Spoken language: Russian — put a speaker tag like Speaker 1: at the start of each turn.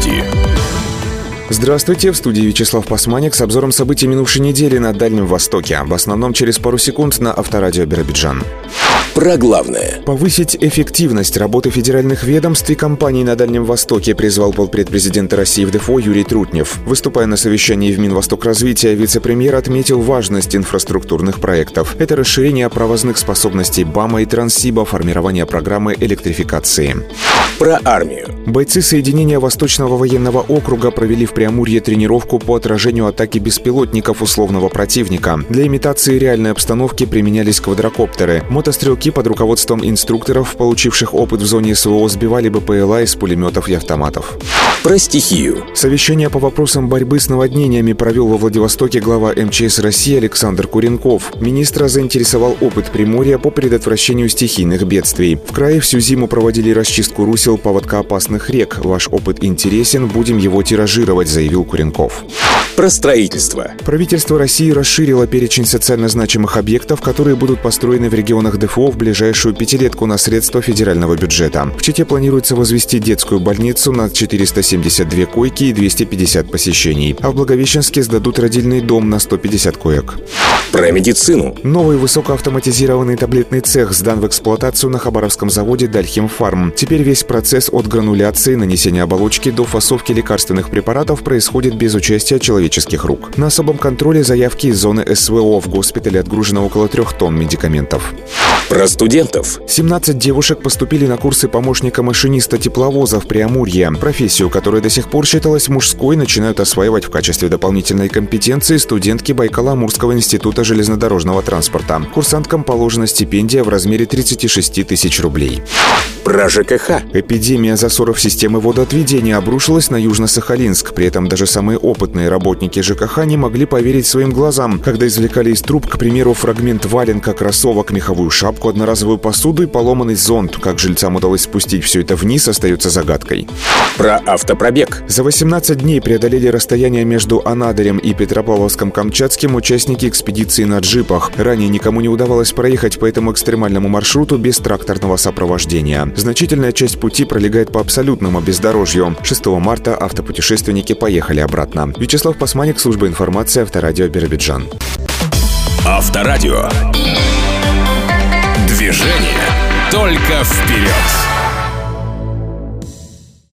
Speaker 1: Новости.
Speaker 2: Здравствуйте, в студии Вячеслав Пасманик с обзором событий минувшей недели на Дальнем Востоке. В основном через пару секунд на Авторадио Биробиджан.
Speaker 1: Про главное.
Speaker 2: Повысить эффективность работы федеральных ведомств и компаний на Дальнем Востоке призвал полпред президента России в ДФО Юрий Трутнев. Выступая на совещании в Минвостокразвития, вице-премьер отметил важность инфраструктурных проектов. Это расширение провозных способностей БАМа и Транссиба, формирование программы электрификации.
Speaker 1: Про армию.
Speaker 2: Бойцы соединения Восточного военного округа провели в Преамурье тренировку по отражению атаки беспилотников условного противника. Для имитации реальной обстановки применялись квадрокоптеры. Мотострелки под руководством инструкторов, получивших опыт в зоне СВО, сбивали БПЛА из пулеметов и автоматов.
Speaker 1: Про стихию.
Speaker 2: Совещание по вопросам борьбы с наводнениями провел во Владивостоке глава МЧС России Александр Куренков. Министра заинтересовал опыт Приморья по предотвращению стихийных бедствий. В крае всю зиму проводили расчистку русел паводкоопасных рек. Ваш опыт интересен, будем его тиражировать, заявил Куренков.
Speaker 1: Про строительство.
Speaker 2: Правительство России расширило перечень социально значимых объектов, которые будут построены в регионах ДФО в ближайшую пятилетку на средства федерального бюджета. В Чите планируется возвести детскую больницу на 472 койки и 250 посещений, а в Благовещенске сдадут родильный дом на 150 коек.
Speaker 1: Про медицину.
Speaker 2: Новый высокоавтоматизированный таблетный цех сдан в эксплуатацию на Хабаровском заводе «Дальхимфарм». Теперь весь процесс от грануляции, нанесения оболочки до фасовки лекарственных препаратов происходит без участия человеческих рук. На особом контроле заявки из зоны СВО. В госпитале отгружено около 3 тонн медикаментов.
Speaker 1: Про студентов.
Speaker 2: 17 девушек поступили на курсы помощника машиниста тепловоза в Преамурье. Профессию, которая до сих пор считалась мужской, начинают осваивать в качестве дополнительной компетенции студентки Байкало-Амурского института железнодорожного транспорта. Курсанткам положена стипендия в размере 36 тысяч рублей.
Speaker 1: Про ЖКХ.
Speaker 2: Эпидемия засоров системы водоотведения обрушилась на Южно-Сахалинск. При этом даже самые опытные работники ЖКХ не могли поверить своим глазам, когда извлекали из труб, к примеру, фрагмент валенка, кроссовок, меховую шапку, одноразовую посуду и поломанный зонт. Как жильцам удалось спустить все это вниз, остается загадкой.
Speaker 1: Про автопробег.
Speaker 2: За 18 дней преодолели расстояние между Анадырем и Петропавловском-Камчатским участники экспедиции на джипах. Ранее никому не удавалось проехать по этому экстремальному маршруту без тракторного сопровождения. Значительная часть пути пролегает по абсолютному бездорожью. 6 марта автопутешественники поехали обратно. Вячеслав Пасманик, служба информации, Авторадио Биробиджан.
Speaker 1: Авторадио. Движение только вперед.